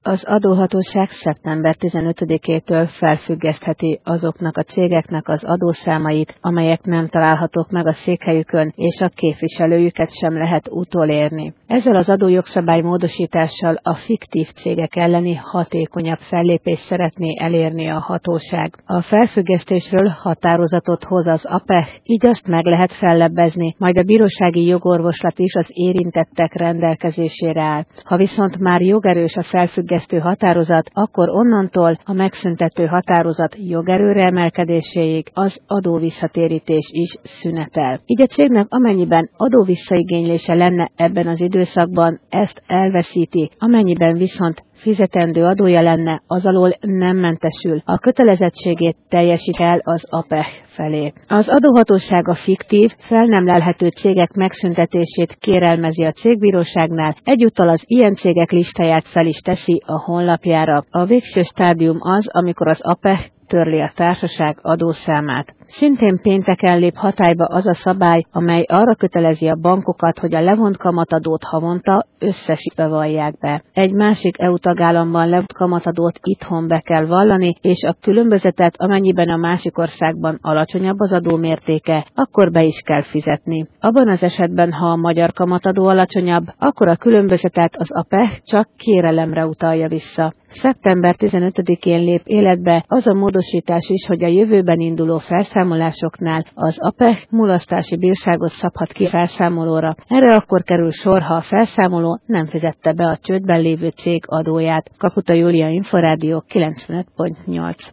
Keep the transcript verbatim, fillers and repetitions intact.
Az adóhatóság szeptember tizenötödikétől felfüggesztheti azoknak a cégeknek az adószámait, amelyek nem találhatók meg a székhelyükön, és a képviselőjüket sem lehet utolérni. Ezzel az adójogszabály módosítással a fiktív cégek elleni hatékonyabb fellépést szeretné elérni a hatóság. A felfüggesztésről határozatot hoz az á pé e há, így azt meg lehet fellebbezni, majd a bírósági jogorvoslat is az érintettek rendelkezésére áll. Ha viszont már jogerős a felfüggesztés, határozat, akkor onnantól a megszüntető határozat jogerőre emelkedéséig az adóvisszatérítés is szünetel. Így a cégnek amennyiben adóvisszaigénylése lenne ebben az időszakban, ezt elveszíti, amennyiben viszont fizetendő adója lenne, az alól nem mentesül, a kötelezettségét teljesít el az á pé e há felé. Az adóhatóság a fiktív, fel nem lelhető cégek megszüntetését kérelmezi a cégbíróságnál, egyúttal az ilyen cégek listáját fel is teszi a honlapjára. A végső stádium az, amikor az á pé e há törli a társaság adószámát. Szintén pénteken lép hatályba az a szabály, amely arra kötelezi a bankokat, hogy a levont kamatadót havonta összesítve vallják be. Egy másik é u tagállamban levont kamatadót itthon be kell vallani, és a különbözetet, amennyiben a másik országban alacsonyabb az adó mértéke, akkor be is kell fizetni. Abban az esetben, ha a magyar kamatadó alacsonyabb, akkor a különbözetet az á pé e há csak kérelemre utalja vissza. szeptember tizenötödikén lép életbe az a módosítás is, hogy a jövőben induló felszámolásoknál az á pé e há mulasztási bírságot szabhat ki felszámolóra. Erre akkor kerül sor, ha a felszámoló nem fizette be a csődben lévő cég adóját. Kaputa Júlia, Inforádió kilencvenöt pont nyolc.